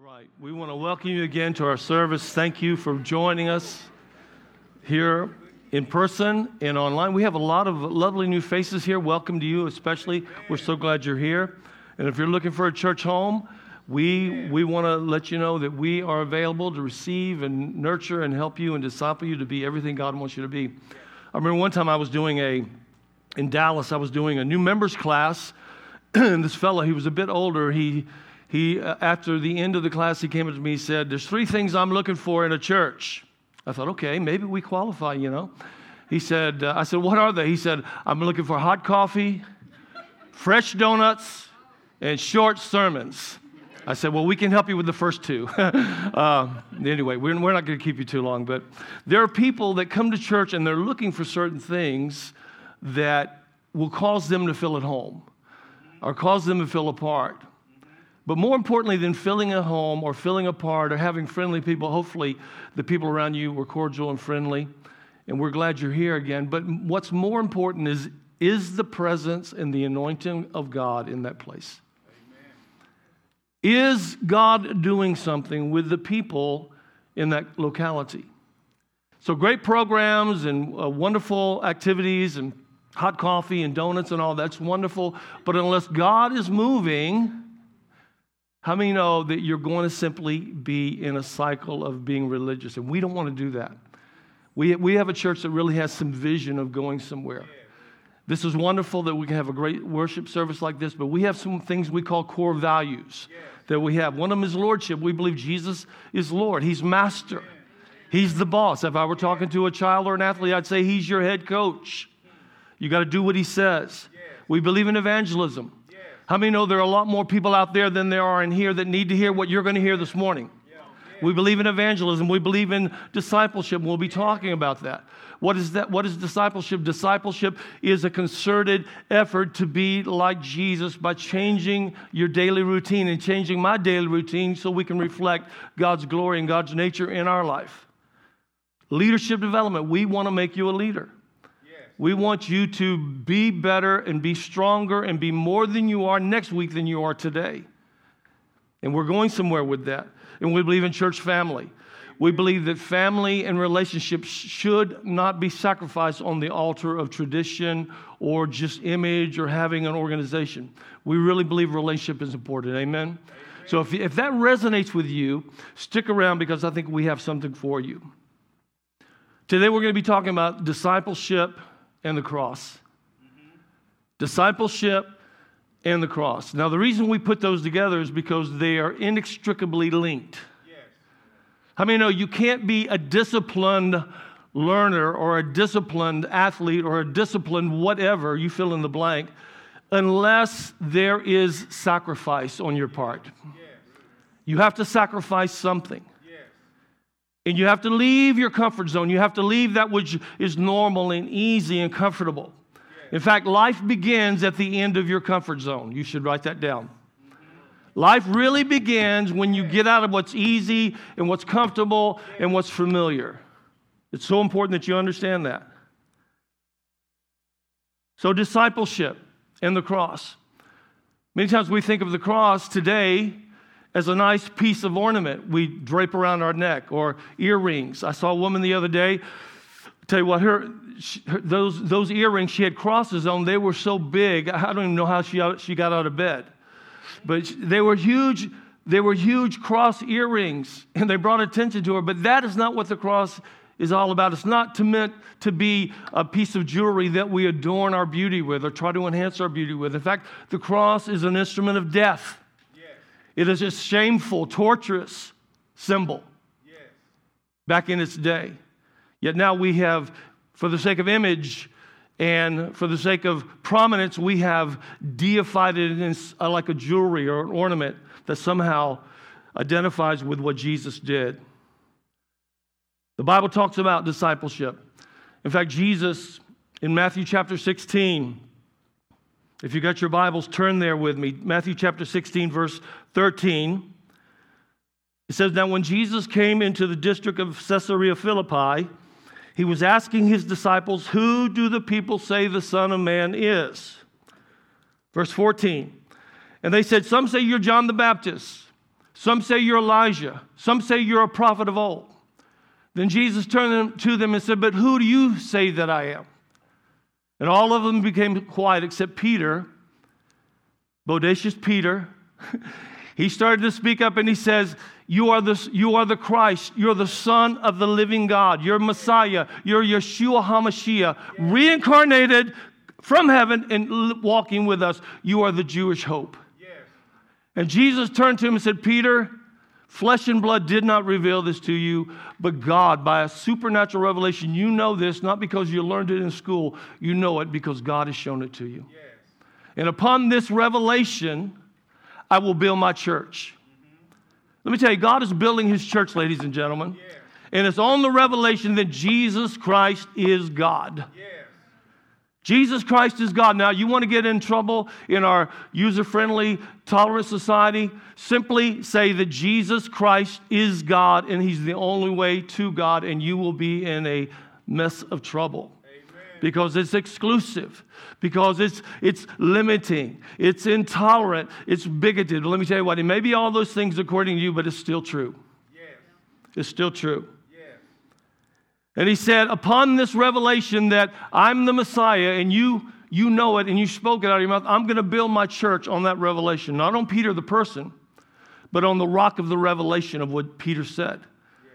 right. We want to welcome you again to our service. Thank you for joining us here in person and online. We have a lot of lovely new faces here. Welcome to you especially. We're so glad you're here. And if you're looking for a church home, we want to let you know that we are available to receive and nurture and help you and disciple you to be everything God wants you to be. I remember one time in Dallas, I was doing a new members class, and this fellow, he was a bit older. He after the end of the class, he came up to me and said, "There's 3 things I'm looking for in a church." I thought, okay, maybe we qualify, He said, I said, "What are they?" He said, "I'm looking for hot coffee, fresh donuts, and short sermons." I said, "Well, we can help you with the first 2. Anyway, we're not going to keep you too long, but there are people that come to church and they're looking for certain things that will cause them to feel at home or cause them to feel apart. But more importantly than feeling at home or feeling apart or having friendly people, hopefully the people around you were cordial and friendly, and we're glad you're here again. But what's more important is the presence and the anointing of God in that place. Amen. Is God doing something with the people in that locality? So great programs and wonderful activities and hot coffee and donuts and all, that's wonderful. But unless God is moving, how many know that you're going to simply be in a cycle of being religious? And we don't want to do that. We have a church that really has some vision of going somewhere. This is wonderful that we can have a great worship service like this, but we have some things we call core values that we have. One of them is lordship. We believe Jesus is Lord. He's master. He's the boss. If I were talking to a child or an athlete, I'd say he's your head coach. You got to do what he says. We believe in evangelism. How many know there are a lot more people out there than there are in here that need to hear what you're going to hear this morning? We believe in evangelism. We believe in discipleship. We'll be talking about that. What is that? What is discipleship? Discipleship is a concerted effort to be like Jesus by changing your daily routine and changing my daily routine so we can reflect God's glory and God's nature in our life. Leadership development. We want to make you a leader. We want you to be better and be stronger and be more than you are next week than you are today. And we're going somewhere with that. And we believe in church family. We believe that family and relationships should not be sacrificed on the altar of tradition or just image or having an organization. We really believe relationship is important. Amen? So if that resonates with you, stick around because I think we have something for you. Today we're going to be talking about discipleship and the cross. Discipleship and the cross. Now, the reason we put those together is because they are inextricably linked. Yes. How many know you can't be a disciplined learner or a disciplined athlete or a disciplined whatever, you fill in the blank, unless there is sacrifice on your part. Yes. You have to sacrifice something. And you have to leave your comfort zone. You have to leave that which is normal and easy and comfortable. In fact, life begins at the end of your comfort zone. You should write that down. Life really begins when you get out of what's easy and what's comfortable and what's familiar. It's so important that you understand that. So discipleship and the cross. Many times we think of the cross today as a nice piece of ornament we drape around our neck or earrings. I saw a woman the other day. Tell you what, those earrings she had crosses on. They were so big. I don't even know how she got out of bed, but they were huge. They were huge cross earrings, and they brought attention to her. But that is not what the cross is all about. It's not meant to be a piece of jewelry that we adorn our beauty with or try to enhance our beauty with. In fact, the cross is an instrument of death. It is a shameful, torturous symbol back in its day. Yet now we have, for the sake of image and for the sake of prominence, we have deified it in like a jewelry or an ornament that somehow identifies with what Jesus did. The Bible talks about discipleship. In fact, Jesus, in Matthew chapter 16, if you got your Bibles, turn there with me. Matthew chapter 16, verse 13. It says, "Now when Jesus came into the district of Caesarea Philippi, he was asking his disciples, 'Who do the people say the Son of Man is?' Verse 14. And they said, 'Some say you're John the Baptist. Some say you're Elijah. Some say you're a prophet of old. Then Jesus turned to them and said, but who do you say that I am? And all of them became quiet except Peter, bodacious Peter. He started to speak up and he says, you are the Christ. You're the Son of the living God. You're Messiah. You're Yeshua HaMashiach, reincarnated from heaven and walking with us. You are the Jewish hope. And Jesus turned to him and said, Peter, flesh and blood did not reveal this to you, but God, by a supernatural revelation. You know this not because you learned it in school. You know it because God has shown it to you. Yes. And upon this revelation, I will build my church. Let me tell you, God is building his church, ladies and gentlemen. Yes. And it's on the revelation that Jesus Christ is God. Yes. Jesus Christ is God. Now, you want to get in trouble in our user-friendly, tolerant society? Simply say that Jesus Christ is God and he's the only way to God, and you will be in a mess of trouble. Amen. Because it's exclusive, because it's limiting, it's intolerant, it's bigoted. Let me tell you what, it may be all those things according to you, but it's still true. Yes. It's still true. And he said, upon this revelation that I'm the Messiah and you know it and you spoke it out of your mouth, I'm going to build my church on that revelation. Not on Peter the person, but on the rock of the revelation of what Peter said. Yes.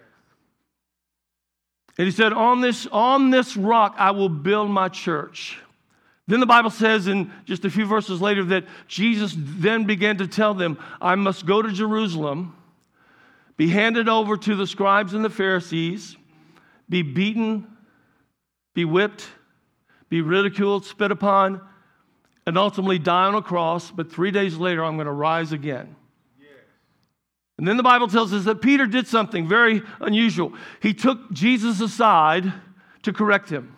And he said, on this rock I will build my church. Then the Bible says in just a few verses later that Jesus then began to tell them, I must go to Jerusalem, be handed over to the scribes and the Pharisees, be beaten, be whipped, be ridiculed, spit upon, and ultimately die on a cross. But 3 days later, I'm going to rise again. Yes. And then the Bible tells us that Peter did something very unusual. He took Jesus aside to correct him.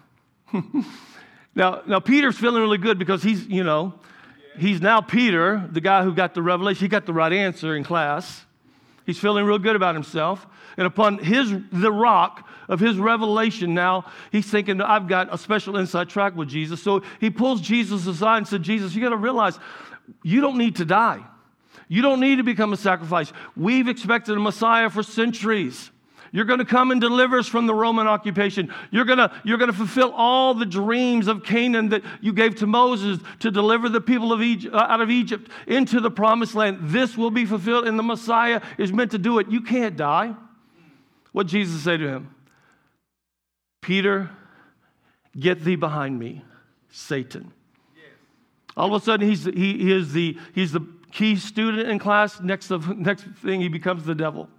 Now Peter's feeling really good because he's now Peter, the guy who got the revelation. He got the right answer in class. He's feeling real good about himself. And upon the rock of his revelation now, he's thinking, I've got a special inside track with Jesus. So he pulls Jesus aside and said, Jesus, you got to realize, you don't need to die. You don't need to become a sacrifice. We've expected a Messiah for centuries. You're going to come and deliver us from the Roman occupation. You're going to fulfill all the dreams of Canaan that you gave to Moses to deliver the people of Egypt, out of Egypt into the promised land. This will be fulfilled, and the Messiah is meant to do it. You can't die. What did Jesus say to him? Peter, get thee behind me, Satan. Yes. All of a sudden, he's the key student in class. Next thing, he becomes the devil.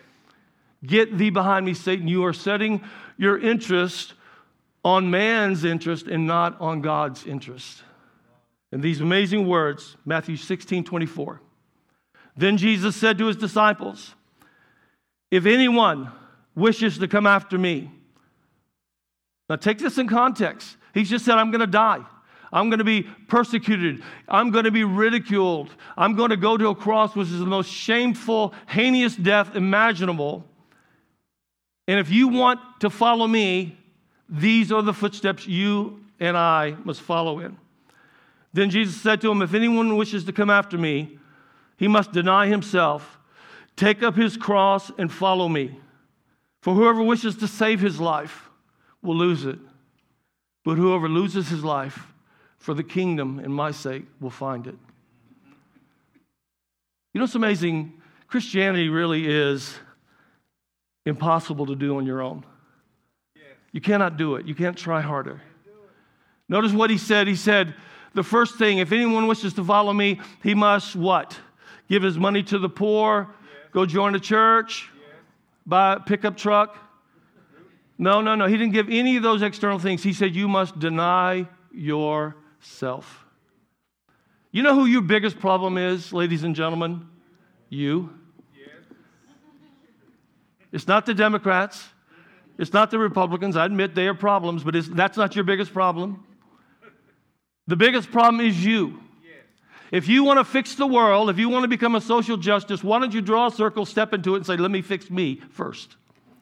Get thee behind me, Satan. You are setting your interest on man's interest and not on God's interest. And these amazing words, Matthew 16:24. Then Jesus said to his disciples, if anyone wishes to come after me. Now take this in context. He's just said, I'm going to die. I'm going to be persecuted. I'm going to be ridiculed. I'm going to go to a cross, which is the most shameful, heinous death imaginable. And if you want to follow me, these are the footsteps you and I must follow in. Then Jesus said to him, if anyone wishes to come after me, he must deny himself, take up his cross, and follow me. For whoever wishes to save his life will lose it. But whoever loses his life for the kingdom and my sake will find it. You know, it's amazing. Christianity really is impossible to do on your own. You cannot do it. You can't try harder. Notice what he said. He said, the first thing, if anyone wishes to follow me, he must what? Give his money to the poor, go join a church, buy a pickup truck. No. He didn't give any of those external things. He said, you must deny yourself. You know who your biggest problem is, ladies and gentlemen? You. It's not the Democrats. It's not the Republicans. I admit they are problems, but that's not your biggest problem. The biggest problem is you. If you want to fix the world, if you want to become a social justice, why don't you draw a circle, step into it, and say, let me fix me first.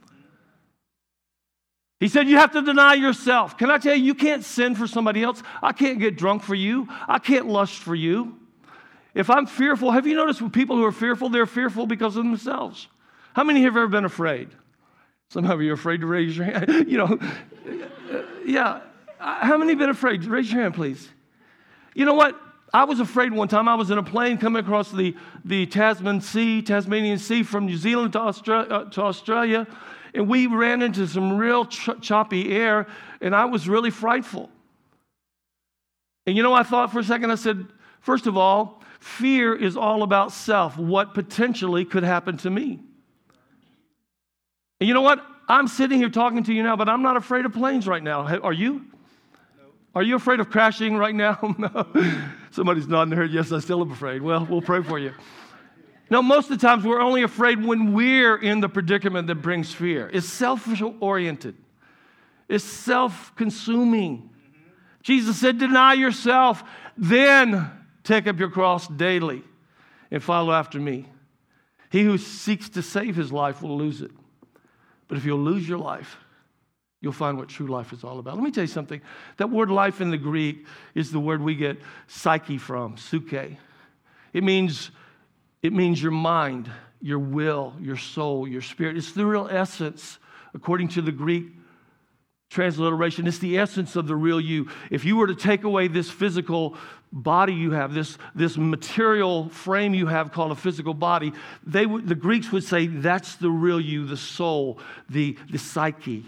He said you have to deny yourself. Can I tell you, you can't sin for somebody else. I can't get drunk for you. I can't lust for you. If I'm fearful, have you noticed when people who are fearful, they're fearful because of themselves? How many have ever been afraid? Some of you are afraid to raise your hand. Yeah. How many have been afraid? Raise your hand, please. You know what? I was afraid one time. I was in a plane coming across the Tasmanian Sea from New Zealand to Australia, and we ran into some real choppy air, and I was really frightful. And I thought for a second, I said, first of all, fear is all about self, what potentially could happen to me. And you know what? I'm sitting here talking to you now, but I'm not afraid of planes right now. Are you? No. Are you afraid of crashing right now? No. Somebody's nodding their head. Yes, I still am afraid. Well, we'll pray for you. No, most of the times we're only afraid when we're in the predicament that brings fear. It's self-oriented. It's self-consuming. Jesus said, deny yourself, then take up your cross daily and follow after me. He who seeks to save his life will lose it. But if you'll lose your life, you'll find what true life is all about. Let me tell you something. That word life in the Greek is the word we get psyche from, psyche. It means your mind, your will, your soul, your spirit. It's the real essence, according to the Greek transliteration. It's the essence of the real you. If you were to take away this physical body you have, this material frame you have called a physical body, the Greeks would say that's the real you, the soul, the psyche.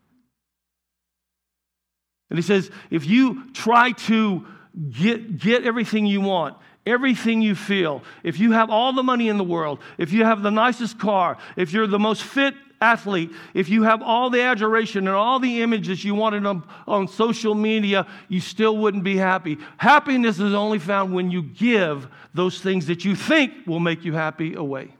And he says, if you try to get everything you want, everything you feel, if you have all the money in the world, if you have the nicest car, if you're the most fit athlete, if you have all the adoration and all the images you wanted on social media, you still wouldn't be happy. Happiness is only found when you give those things that you think will make you happy away.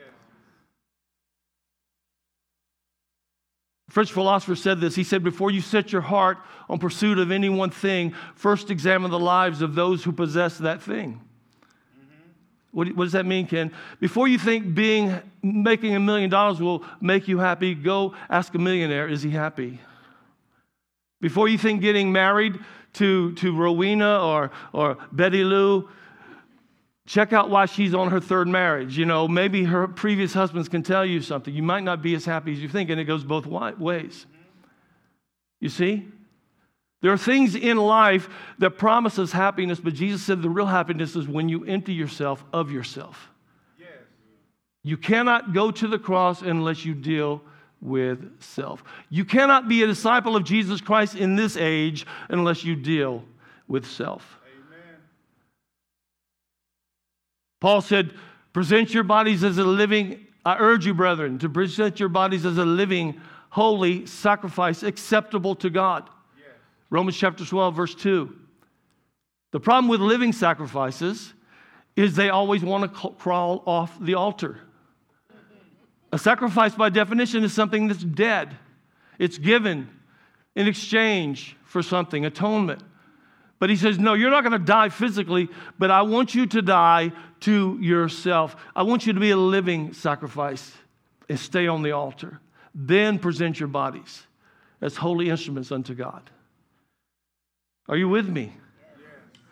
A French philosopher said this. He said, before you set your heart on pursuit of any one thing, first examine the lives of those who possess that thing. What does that mean, Ken? Before you think making $1 million will make you happy, go ask a millionaire, is he happy? Before you think getting married to Rowena or Betty Lou, check out why she's on her third marriage. Maybe her previous husbands can tell you something. You might not be as happy as you think, and it goes both ways. You see? There are things in life that promise us happiness, but Jesus said the real happiness is when you empty yourself of yourself. Yes. You cannot go to the cross unless you deal with self. You cannot be a disciple of Jesus Christ in this age unless you deal with self. Amen. Paul said, present your bodies as a living, I urge you, brethren, to present your bodies as a living, holy sacrifice acceptable to God. Romans chapter 12, verse 2. The problem with living sacrifices is they always want to crawl off the altar. A sacrifice, by definition, is something that's dead. It's given in exchange for something, atonement. But he says, no, you're not going to die physically, but I want you to die to yourself. I want you to be a living sacrifice and stay on the altar. Then present your bodies as holy instruments unto God. Are you with me? Yes.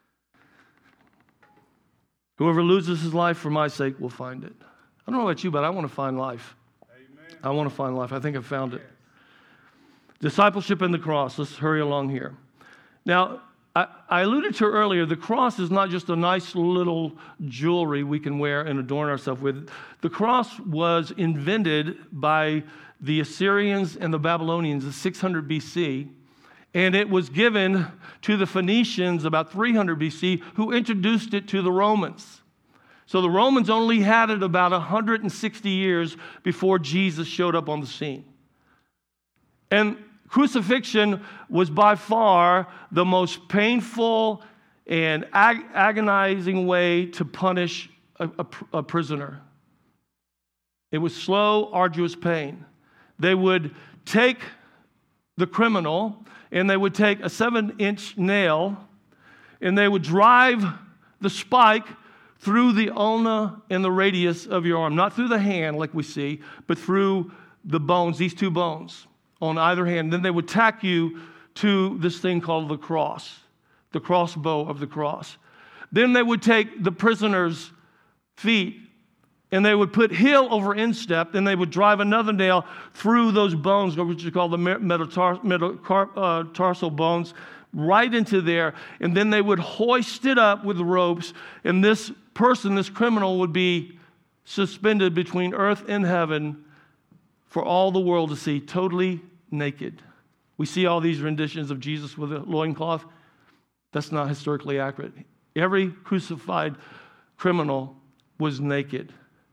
Whoever loses his life for my sake will find it. I don't know about you, but I want to find life. Amen. I want to find life. I think I've found it. Discipleship and the cross. Let's hurry along here. Now, I alluded to earlier, the cross is not just a nice little jewelry we can wear and adorn ourselves with. The cross was invented by the Assyrians and the Babylonians in 600 BC. And it was given to the Phoenicians about 300 BC, who introduced it to the Romans. So the Romans only had it about 160 years before Jesus showed up on the scene. And crucifixion was by far the most painful and agonizing way to punish a prisoner. It was slow, arduous pain. They would take the criminal, and they would take a 7-inch nail, and they would drive the spike through the ulna and the radius of your arm. Not through the hand like we see, but through the bones, these two bones on either hand. Then they would tack you to this thing called the crossbow of the cross. Then they would take the prisoner's feet and they would put heel over instep, and they would drive another nail through those bones, which is called the metatarsal bones, right into there. And then they would hoist it up with ropes, and this person, this criminal, would be suspended between earth and heaven for all the world to see, totally naked. We see all these renditions of Jesus with a loincloth. That's not historically accurate. Every crucified criminal was naked.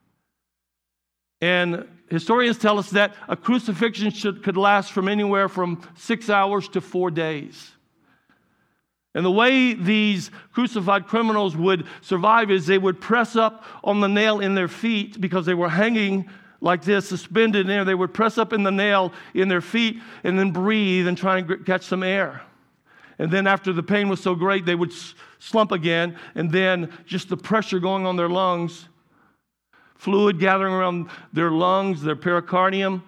And historians tell us that a crucifixion could last from anywhere from 6 hours to 4 days. And the way these crucified criminals would survive is they would press up on the nail in their feet because they were hanging like this, suspended in there. They would press up in the nail in their feet and then breathe and try and catch some air. And then after the pain was so great, they would slump again, and then just the pressure going on their lungs, fluid gathering around their lungs, their pericardium.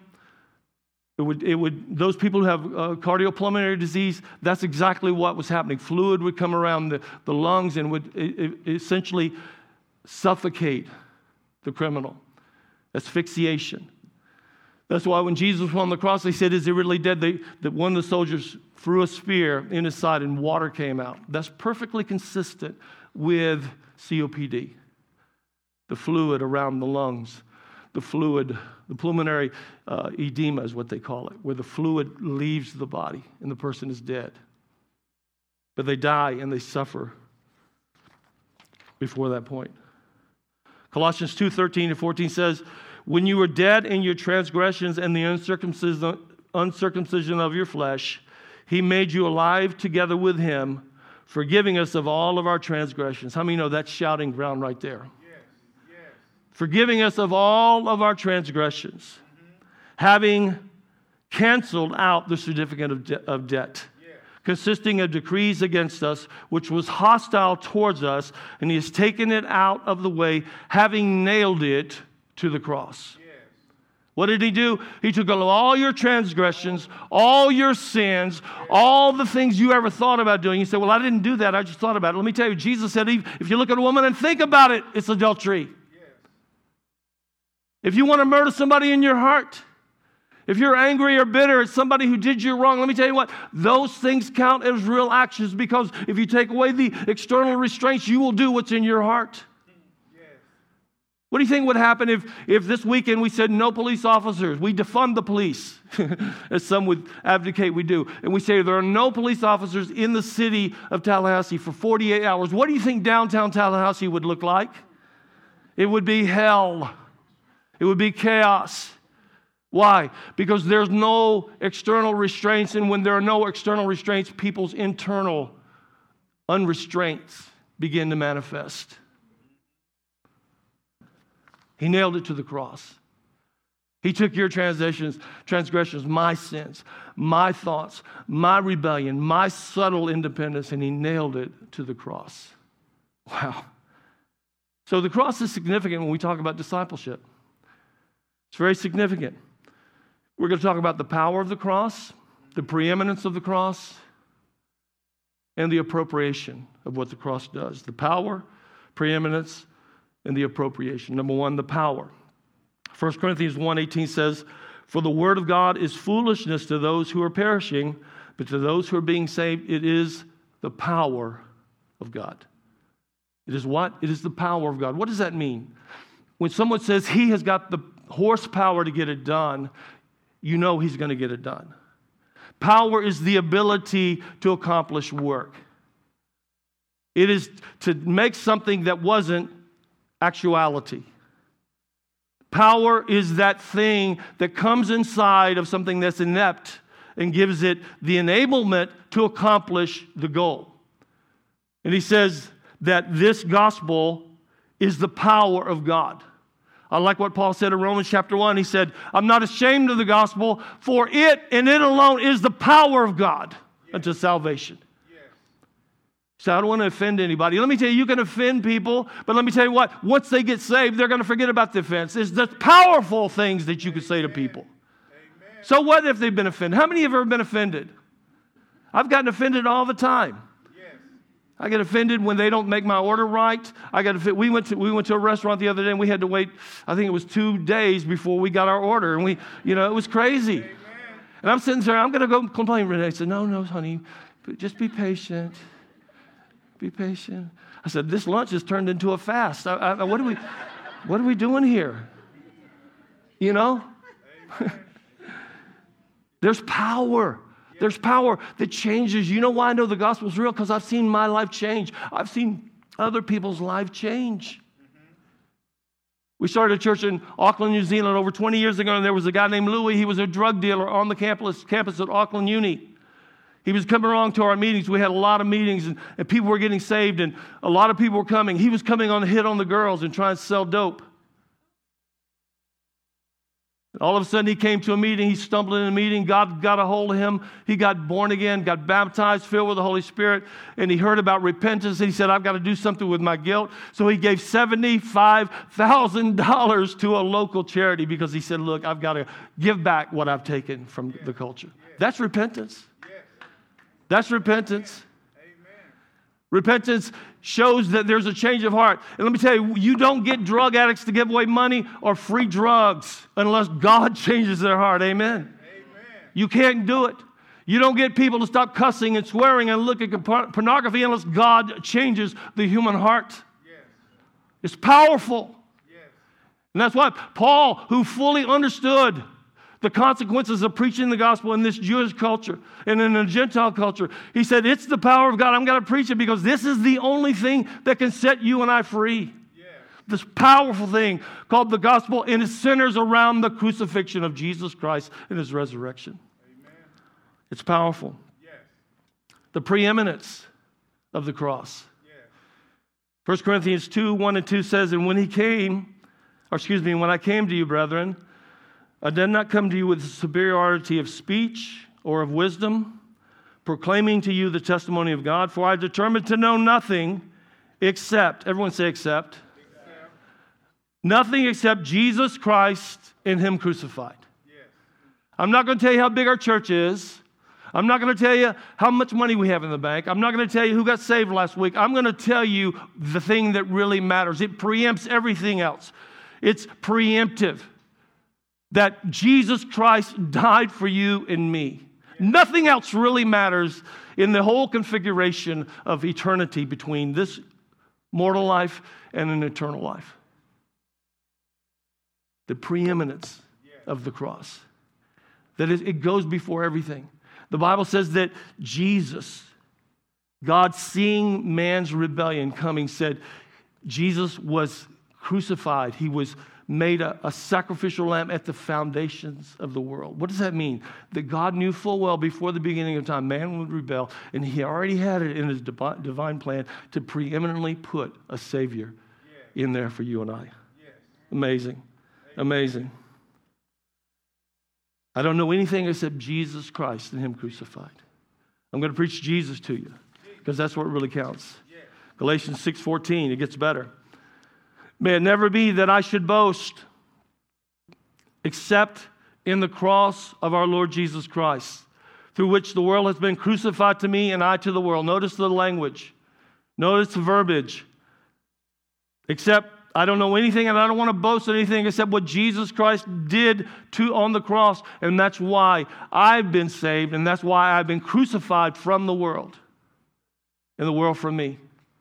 Those people who have cardiopulmonary disease, that's exactly what was happening. Fluid would come around the lungs and would essentially suffocate the criminal. Asphyxiation. That's why when Jesus was on the cross, they said, "Is he really dead?" That one of the soldiers threw a spear in his side and water came out. That's perfectly consistent with COPD. The fluid around the lungs, the fluid, the pulmonary edema is what they call it, where the fluid leaves the body and the person is dead. But they die and they suffer before that point. Colossians 2:13-14 says, "When you were dead in your transgressions and the uncircumcision of your flesh, he made you alive together with him, forgiving us of all of our transgressions." How many know that's shouting ground right there? Forgiving us of all of our transgressions, having canceled out the certificate of debt, consisting of decrees against us, which was hostile towards us, and he has taken it out of the way, having nailed it to the cross. What did he do? He took all your transgressions, all your sins, all the things you ever thought about doing. You said, "Well, I didn't do that. I just thought about it." Let me tell you, Jesus said, if you look at a woman and think about it, it's adultery. If you want to murder somebody in your heart, if you're angry or bitter at somebody who did you wrong, let me tell you what, those things count as real actions, because if you take away the external restraints, you will do what's in your heart. What do you think would happen if this weekend we said no police officers? We defund the police, as some would advocate we do. And we say there are no police officers in the city of Tallahassee for 48 hours. What do you think downtown Tallahassee would look like? It would be hell. It would be chaos. Why? Because there's no external restraints, and when there are no external restraints, people's internal unrestraints begin to manifest. He nailed it to the cross. He took your transgressions, my sins, my thoughts, my rebellion, my subtle independence, and he nailed it to the cross. Wow. So the cross is significant when we talk about discipleship. It's very significant. We're going to talk about the power of the cross, the preeminence of the cross, and the appropriation of what the cross does. The power, preeminence, and the appropriation. Number one, the power. 1 Corinthians 1:18 says, "For the word of God is foolishness to those who are perishing, but to those who are being saved, it is the power of God." It is what? It is the power of God. What does that mean? When someone says he has got the horsepower to get it done, you know he's going to get it done. Power is the ability to accomplish work. It is to make something that wasn't actuality. Power is that thing that comes inside of something that's inept and gives it the enablement to accomplish the goal. And he says that this gospel is the power of God. I like what Paul said in Romans chapter 1. He said, "I'm not ashamed of the gospel, for it and it alone is the power of God unto salvation." So I don't want to offend anybody. Let me tell you, you can offend people, but let me tell you what, once they get saved, they're going to forget about the offense. It's the powerful things that you can say to people. Amen. So what if they've been offended? How many have ever been offended? I've gotten offended all the time. Yes. I get offended when they don't make my order right. We went to a restaurant the other day and we had to wait, I think it was 2 days before we got our order. And it was crazy. Amen. And I'm sitting there, I'm going to go complain. Renee said, no, honey, just be patient. Be patient. I said, this lunch has turned into a fast. What are we doing here? There's power. There's power that changes. You know why I know the gospel is real? Because I've seen my life change. I've seen other people's life change. We started a church in Auckland, New Zealand over 20 years ago, and there was a guy named Louis. He was a drug dealer on the campus at Auckland Uni. He was coming along to our meetings. We had a lot of meetings, and people were getting saved, and a lot of people were coming. He was coming on to hit on the girls and trying to sell dope. And all of a sudden, he came to a meeting. He stumbled in a meeting. God got a hold of him. He got born again, got baptized, filled with the Holy Spirit, and he heard about repentance, and he said, I've got to do something with my guilt. So he gave $75,000 to a local charity because he said, look, I've got to give back what I've taken from the culture. That's repentance. That's repentance. Repentance shows that there's a change of heart. And let me tell you, you don't get drug addicts to give away money or free drugs unless God changes their heart. Amen. You can't do it. You don't get people to stop cussing and swearing and looking at pornography unless God changes the human heart. It's powerful. And that's why Paul, who fully understood the consequences of preaching the gospel in this Jewish culture and in a Gentile culture, he said, it's the power of God. I'm going to preach it because this is the only thing that can set you and I free. Yeah. This powerful thing called the gospel, and it centers around the crucifixion of Jesus Christ and his resurrection. Amen. It's powerful. Yes. The preeminence of the cross. Yes. 1 Corinthians 2:1-2 says, and when I came to you, brethren, I did not come to you with superiority of speech or of wisdom, proclaiming to you the testimony of God, for I determined to know nothing except, everyone say except. Nothing except Jesus Christ and him crucified. Yes. I'm not going to tell you how big our church is. I'm not going to tell you how much money we have in the bank. I'm not going to tell you who got saved last week. I'm going to tell you the thing that really matters. It preempts everything else. It's preemptive. That Jesus Christ died for you and me. Nothing else really matters in the whole configuration of eternity between this mortal life and an eternal life. The preeminence of the cross. That it goes before everything. The Bible says that Jesus, God seeing man's rebellion coming, said Jesus was crucified. He was made a sacrificial lamb at the foundations of the world. What does that mean? That God knew full well before the beginning of time man would rebel, and he already had it in his divine plan to preeminently put a Savior in there for you and I. Amazing. Amazing. I don't know anything except Jesus Christ and him crucified. I'm going to preach Jesus to you because that's what really counts. Galatians 6:14, it gets better. May it never be that I should boast except in the cross of our Lord Jesus Christ, through which the world has been crucified to me and I to the world. Notice the language. Notice the verbiage. Except I don't know anything and I don't want to boast anything except what Jesus Christ did on the cross. And that's why I've been saved, and that's why I've been crucified from the world and the world from me.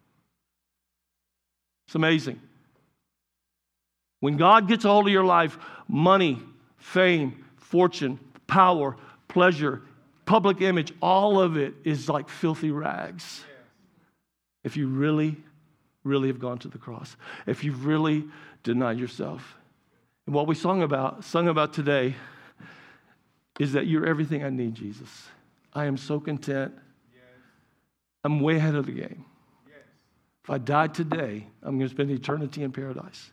It's amazing. When God gets a hold of your life, money, fame, fortune, power, pleasure, public image, all of it is like filthy rags. If you really, really have gone to the cross, if you've really denied yourself. And what we sung about today is that you're everything I need, Jesus. I am so content. I'm way ahead of the game. If I died today, I'm going to spend eternity in paradise.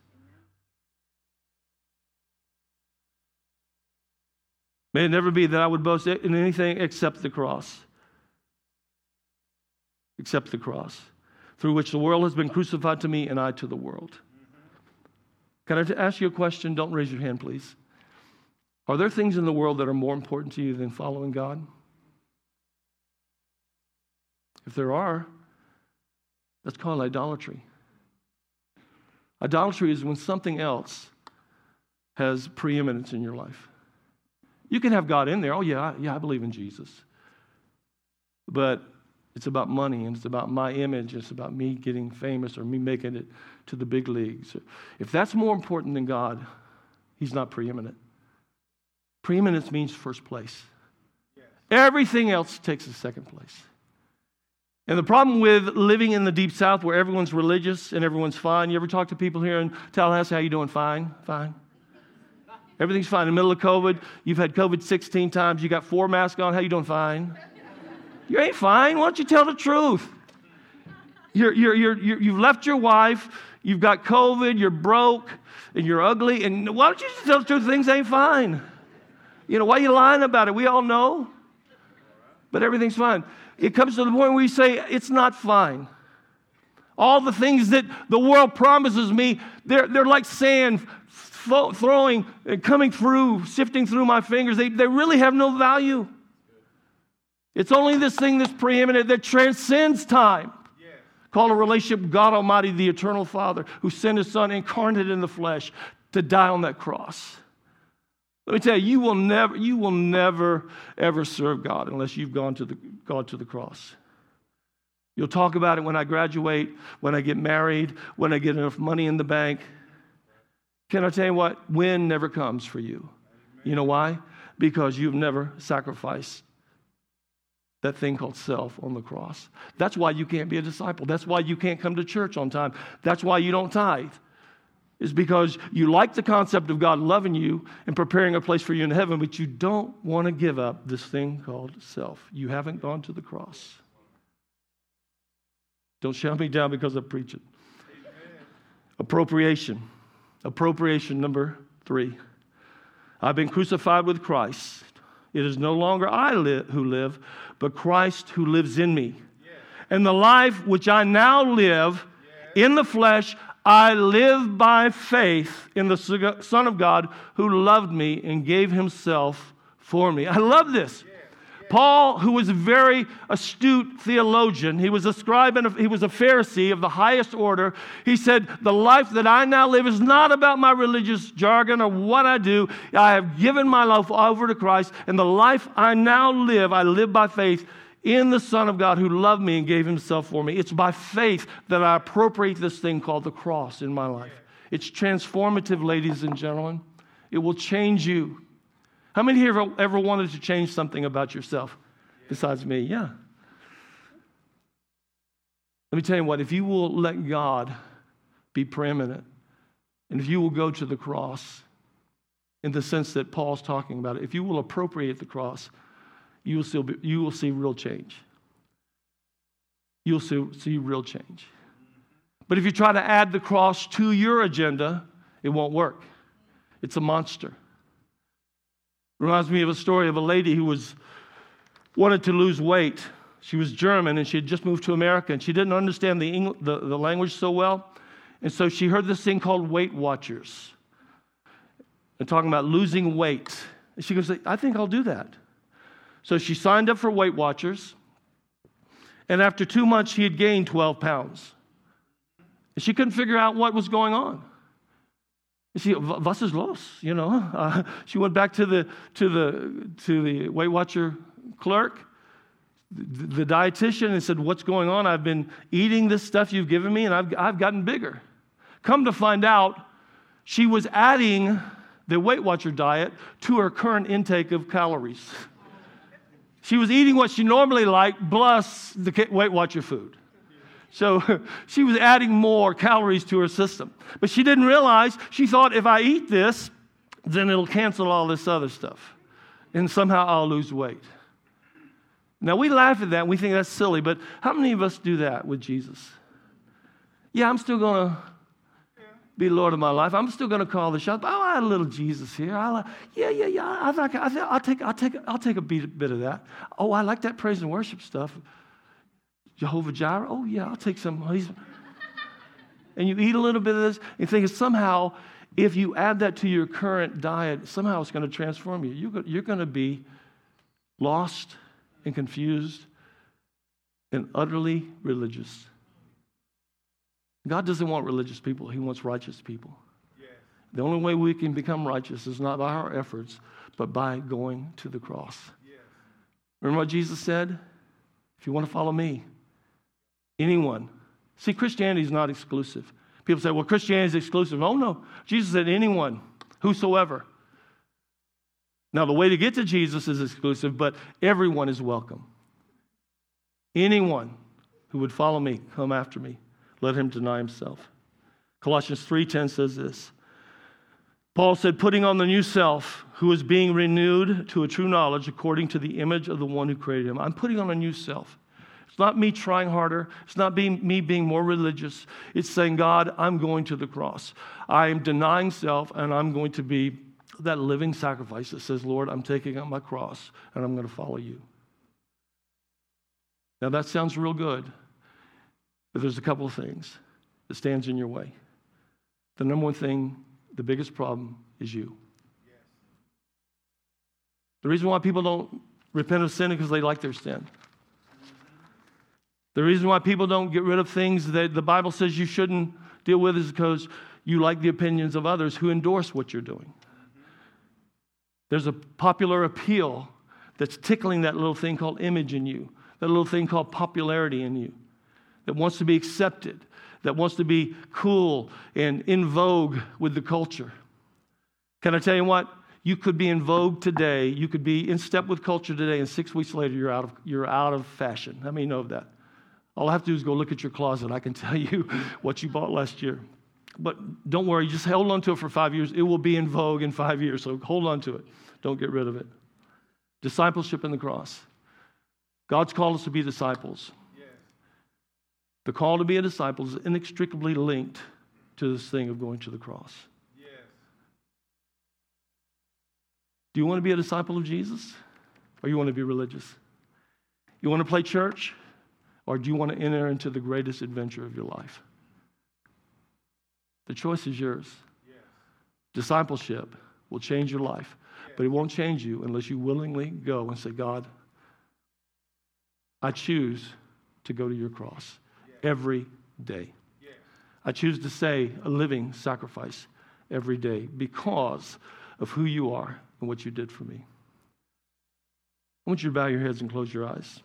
May it never be that I would boast in anything except the cross. Except the cross, through which the world has been crucified to me and I to the world. Can I ask you a question? Don't raise your hand, please. Are there things in the world that are more important to you than following God? If there are, That's called idolatry. Idolatry is when something else has preeminence in your life. You can have God in there. Oh, yeah, I believe in Jesus. But it's about money, and it's about my image. It's about me getting famous or me making it to the big leagues. If that's more important than God, he's not preeminent. Preeminence means first place. Everything else takes a second place. And the problem with living in the Deep South where everyone's religious and everyone's fine, you ever talk to people here in Tallahassee, how you doing? Fine, fine. Everything's fine. In the middle of COVID, you've had COVID 16 times, you got 4 masks on, how you doing? Fine. You ain't fine. Why don't you tell the truth? You've left your wife, you've got COVID, you're broke, and you're ugly, and why don't you just tell the truth? Things ain't fine. Why are you lying about it? We all know. But everything's fine. It comes to the point where you say, it's not fine. All the things that the world promises me, they're like sand coming through, sifting through my fingers. They really have no value. It's only this thing that's preeminent that transcends time. Called a relationship with God Almighty, the eternal Father, who sent his Son incarnate in the flesh to die on that cross. Let me tell you, you will never, ever serve God unless you've gone to the cross. You'll talk about it when I graduate, when I get married, when I get enough money in the bank. Can I tell you what? Win never comes for you. You know why? Because you've never sacrificed that thing called self on the cross. That's why you can't be a disciple. That's why you can't come to church on time. That's why you don't tithe. Is because you like the concept of God loving you and preparing a place for you in heaven, but you don't want to give up this thing called self. You haven't gone to the cross. Don't shout me down because I preach it. Amen. Appropriation. Appropriation number 3. I've been crucified with Christ. It is no longer I who live, but Christ who lives in me. Yeah. And the life which I now live in the flesh, I live by faith in the Son of God who loved me and gave himself for me. I love this. Paul, who was a very astute theologian, he was a scribe and he was a Pharisee of the highest order. He said, the life that I now live is not about my religious jargon or what I do. I have given my life over to Christ, and the life I now live, I live by faith in the Son of God who loved me and gave himself for me. It's by faith that I appropriate this thing called the cross in my life. It's transformative, ladies and gentlemen. It will change you. How many here have ever wanted to change something about yourself besides me? Yeah. Let me tell you what, if you will let God be preeminent, and if you will go to the cross in the sense that Paul's talking about it, if you will appropriate the cross, you will see real change. You'll see real change. But if you try to add the cross to your agenda, it won't work. It's a monster. Reminds me of a story of a lady who wanted to lose weight. She was German, and she had just moved to America, and she didn't understand the language so well. And so she heard this thing called Weight Watchers. They're talking about losing weight. And she goes, I think I'll do that. So she signed up for Weight Watchers, and after 2 months, she had gained 12 pounds. And she couldn't figure out what was going on. You see, was ist los? She went back to the Weight Watcher clerk, the dietitian, and said, "What's going on? I've been eating this stuff you've given me, and I've gotten bigger." Come to find out, she was adding the Weight Watcher diet to her current intake of calories. She was eating what she normally liked, plus the Weight Watcher food. So she was adding more calories to her system. But she didn't realize, she thought, if I eat this, then it'll cancel all this other stuff. And somehow I'll lose weight. Now, we laugh at that and we think that's silly, but how many of us do that with Jesus? Yeah, I'm still going to be Lord of my life. I'm still going to call the shots. Oh, I had a little Jesus here. I'll take a bit of that. Oh, I like that praise and worship stuff. Jehovah Jireh, oh yeah, I'll take some. And you eat a little bit of this and think somehow, if you add that to your current diet, somehow it's going to transform you. You're going to be lost and confused and utterly religious. God doesn't want religious people. He wants righteous people. The only way we can become righteous is not by our efforts, but by going to the cross. Remember what Jesus said? If you want to follow me, anyone. See, Christianity is not exclusive. People say, well, Christianity is exclusive. Oh, no. Jesus said anyone, whosoever. Now, the way to get to Jesus is exclusive, but everyone is welcome. Anyone who would follow me, come after me. Let him deny himself. Colossians 3:10 says this. Paul said, putting on the new self, who is being renewed to a true knowledge according to the image of the one who created him. I'm putting on a new self. It's not me trying harder. It's not me being more religious. It's saying, God, I'm going to the cross. I am denying self, and I'm going to be that living sacrifice that says, Lord, I'm taking up my cross, and I'm going to follow you. Now, that sounds real good. But there's a couple of things that stands in your way. The number one thing, the biggest problem is you. Yes. The reason why people don't repent of sin is because they like their sin. The reason why people don't get rid of things that the Bible says you shouldn't deal with is because you like the opinions of others who endorse what you're doing. There's a popular appeal that's tickling that little thing called image in you, that little thing called popularity in you, that wants to be accepted, that wants to be cool and in vogue with the culture. Can I tell you what? You could be in vogue today. You could be in step with culture today, and 6 weeks later, you're out of fashion. How many know of that? All I have to do is go look at your closet. I can tell you what you bought last year. But don't worry. Just hold on to it for 5 years. It will be in vogue in 5 years, so hold on to it. Don't get rid of it. Discipleship in the cross. God's called us to be disciples. The call to be a disciple is inextricably linked to this thing of going to the cross. Yes. Do you want to be a disciple of Jesus? Or you want to be religious? You want to play church? Or do you want to enter into the greatest adventure of your life? The choice is yours. Yes. Discipleship will change your life, but it won't change you unless you willingly go and say, God, I choose to go to your cross. Every day. Yes. I choose to say a living sacrifice every day because of who you are and what you did for me. I want you to bow your heads and close your eyes.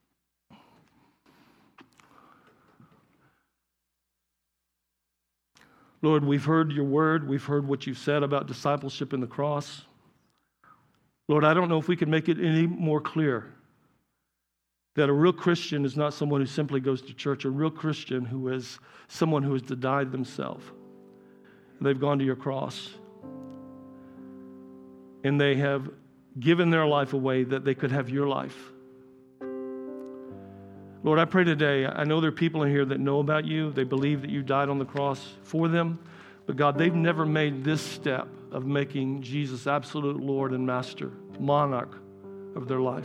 Lord, we've heard your word. We've heard what you've said about discipleship in the cross. Lord, I don't know if we can make it any more clear that a real Christian is not someone who simply goes to church. A real Christian who is someone who has denied themselves. They've gone to your cross. And they have given their life away that they could have your life. Lord, I pray today, I know there are people in here that know about you. They believe that you died on the cross for them. But God, they've never made this step of making Jesus absolute Lord and Master, monarch of their life.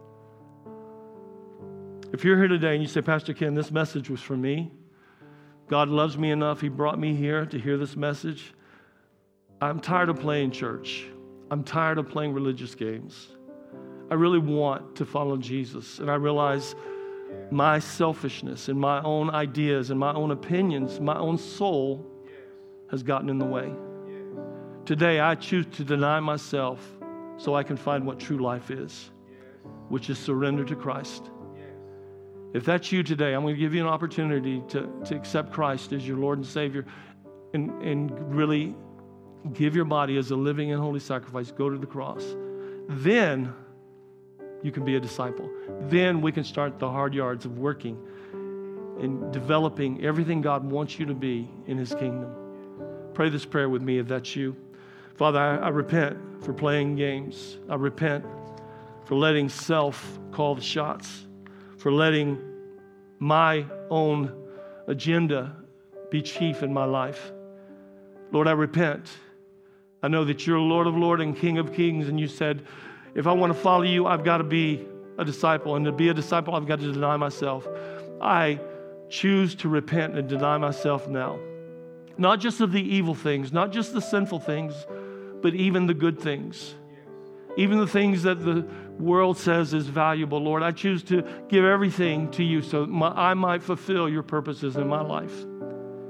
If you're here today and you say, Pastor Ken, this message was for me. God loves me enough. He brought me here to hear this message. I'm tired of playing church. I'm tired of playing religious games. I really want to follow Jesus. And I realize my selfishness and my own ideas and my own opinions, my own soul has gotten in the way. Today, I choose to deny myself so I can find what true life is, which is surrender to Christ. If that's you today, I'm going to give you an opportunity to accept Christ as your Lord and Savior and really give your body as a living and holy sacrifice. Go to the cross. Then you can be a disciple. Then we can start the hard yards of working and developing everything God wants you to be in His kingdom. Pray this prayer with me if that's you. Father, I repent for playing games. I repent for letting self call the shots, for letting my own agenda be chief in my life. Lord, I repent. I know that you're Lord of Lords and King of Kings, and you said, if I want to follow you, I've got to be a disciple, and to be a disciple, I've got to deny myself. I choose to repent and deny myself now. Not just of the evil things, not just the sinful things, but even the good things. Even the things that the world says is valuable, Lord. I choose to give everything to you so I might fulfill your purposes in my life.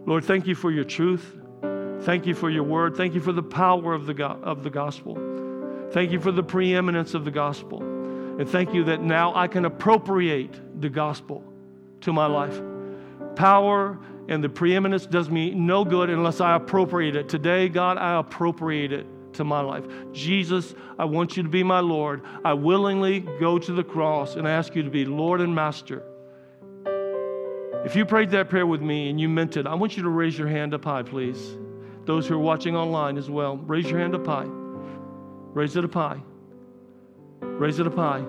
Lord, thank you for your truth. Thank you for your word. Thank you for the power of the gospel. Thank you for the preeminence of the gospel. And thank you that now I can appropriate the gospel to my life. Power and the preeminence does me no good unless I appropriate it. Today, God, I appropriate it to my life. Jesus, I want you to be my Lord. I willingly go to the cross and ask you to be Lord and Master. If you prayed that prayer with me and you meant it, I want you to raise your hand up high, please. Those who are watching online as well, raise your hand up high. Raise it up high. Raise it up high.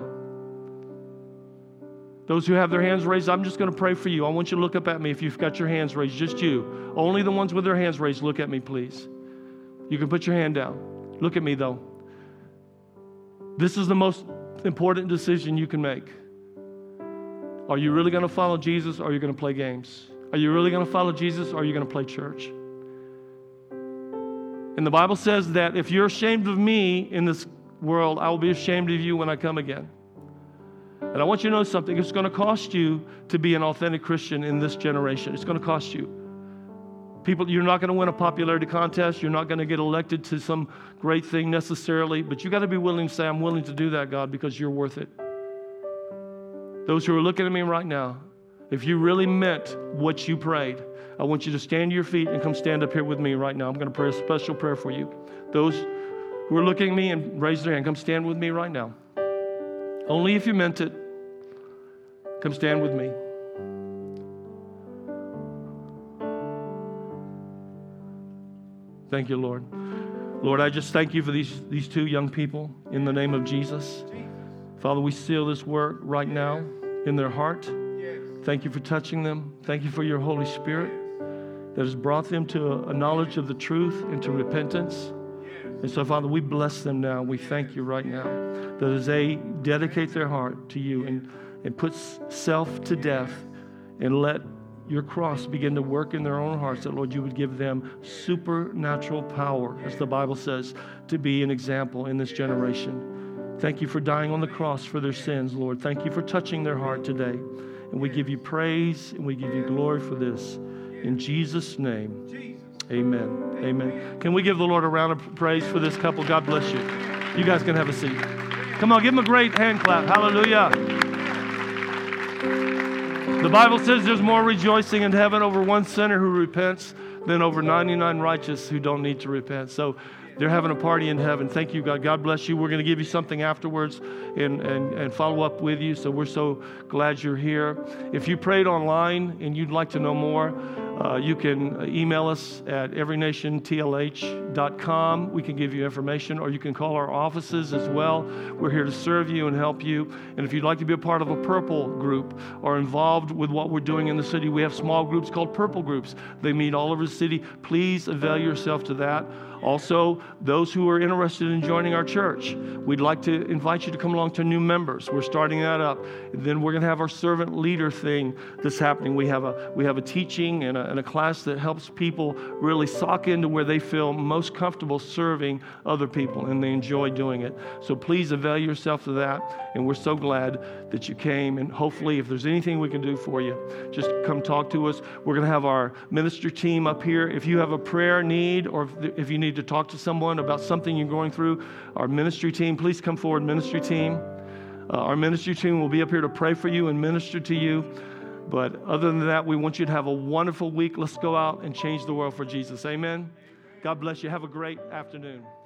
Those who have their hands raised, I'm just going to pray for you. I want you to look up at me if you've got your hands raised, just you. Only the ones with their hands raised, look at me, please. You can put your hand down. Look at me, though. This is the most important decision you can make. Are you really going to follow Jesus, or are you going to play games? Are you really going to follow Jesus, or are you going to play church? And the Bible says that if you're ashamed of me in this world, I will be ashamed of you when I come again. And I want you to know something. It's going to cost you to be an authentic Christian in this generation. It's going to cost you. People, you're not going to win a popularity contest. You're not going to get elected to some great thing necessarily. But you got to be willing to say, I'm willing to do that, God, because you're worth it. Those who are looking at me right now, if you really meant what you prayed, I want you to stand to your feet and come stand up here with me right now. I'm going to pray a special prayer for you. Those who are looking at me and raise their hand, come stand with me right now. Only if you meant it, come stand with me. Thank you, Lord. Lord, I just thank you for these two young people in the name of Jesus. Father, we seal this work right now in their heart. Thank you for touching them. Thank you for your Holy Spirit that has brought them to a knowledge of the truth and to repentance. And so, Father, we bless them now. We thank you right now that as they dedicate their heart to you and put self to death and let your cross begin to work in their own hearts, that, Lord, you would give them supernatural power, as the Bible says, to be an example in this generation. Thank you for dying on the cross for their sins, Lord. Thank you for touching their heart today. And we give you praise and we give you glory for this. In Jesus' name, amen. Amen. Can we give the Lord a round of praise for this couple? God bless you. You guys can have a seat. Come on, give them a great hand clap. Hallelujah. The Bible says there's more rejoicing in heaven over one sinner who repents than over 99 righteous who don't need to repent. So they're having a party in heaven. Thank you, God. God bless you. We're going to give you something afterwards and follow up with you. So we're so glad you're here. If you prayed online and you'd like to know more, you can email us at everynationtlh.com. We can give you information, or you can call our offices as well. We're here to serve you and help you. And if you'd like to be a part of a Purple group or involved with what we're doing in the city, we have small groups called Purple groups. They meet all over the city. Please avail yourself to that. Also, those who are interested in joining our church, we'd like to invite you to come along to new members. We're starting that up. And then we're going to have our servant leader thing that's happening. We have a teaching and a class that helps people really sock into where they feel most comfortable serving other people, and they enjoy doing it. So please avail yourself to that. And we're so glad that you came. And hopefully, if there's anything we can do for you, just come talk to us. We're going to have our ministry team up here. If you have a prayer need, or if you need to talk to someone about something you're going through, our ministry team, please come forward, ministry team. Our ministry team will be up here to pray for you and minister to you. But other than that, we want you to have a wonderful week. Let's go out and change the world for Jesus. Amen. God bless you. Have a great afternoon.